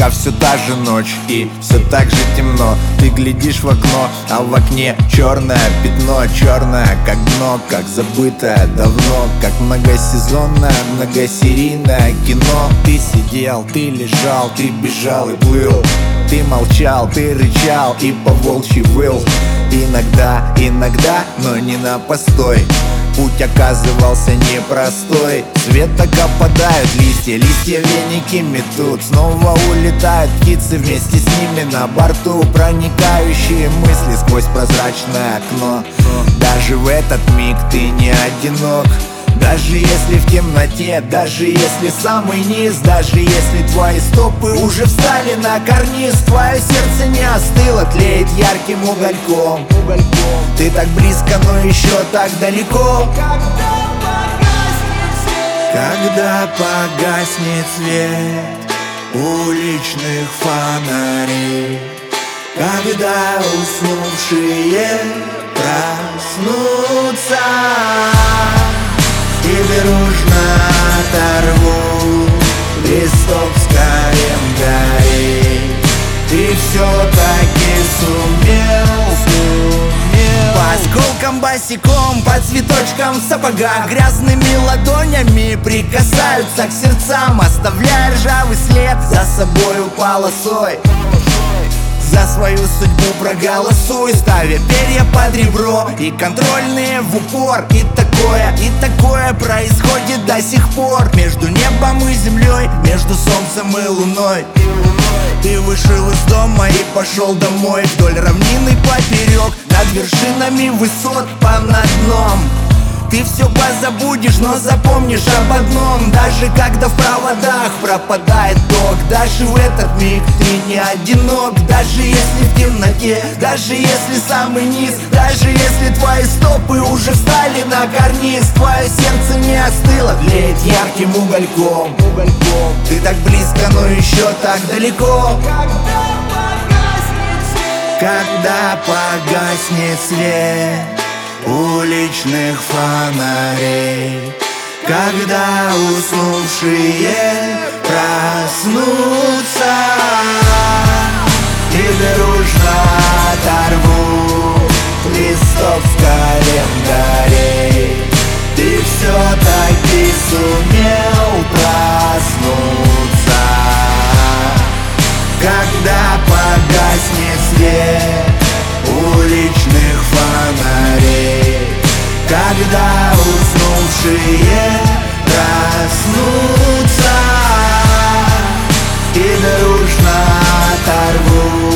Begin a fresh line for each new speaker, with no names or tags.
пока все та же ночь и все так же темно. Ты глядишь в окно, а в окне черное пятно, черное как дно, как забытое давно, как многосезонное, многосерийное кино. Ты сидел, ты лежал, ты бежал и плыл, ты молчал, ты рычал и по-волчьи выл. Иногда, но не на постой. Путь оказывался непростой. С веток опадают листья, листья веники метут. Снова улетают птицы, вместе с ними на борту проникающие мысли сквозь прозрачное окно. Даже в этот миг ты не одинок. Даже если в темноте, даже если самый низ, даже если твои стопы уже встали на карниз, твое сердце не остыло, тлеет ярким угольком. Ты так близко, но еще так далеко. Когда погаснет свет уличных фонарей, когда уснувшие проснутся, и дружно оторву листок с календарей, ты все-таки сумел. По осколкам босиком, по цветочкам в сапогах, грязными ладонями прикасаются к сердцам, оставляя ржавый след за собою полосой. За свою судьбу проголосуй, ставя перья под ребро и контрольные в упор. И такое происходит до сих пор между небом и землей, между солнцем и луной. Ты вышел из дома и пошел домой, вдоль равнины поперек, над вершинами высот понад дном. Ты все позабудешь, но запомнишь об одном. Даже когда в проводах пропадает ток, даже в этот миг ты не одинок. Даже если в темноте, даже если самый низ, даже если твои стопы уже встали на карниз, твое сердце не остыло, тлеет ярким угольком. Ты так близко, но еще так далеко. Когда погаснет свет уличных фонарей, когда уснувшие проснутся, и дружно оторву листок с календарей, ты все-таки сумел проснуться. Когда погаснет свет уличных фонарей, когда уснувшие проснутся, и дружно оторву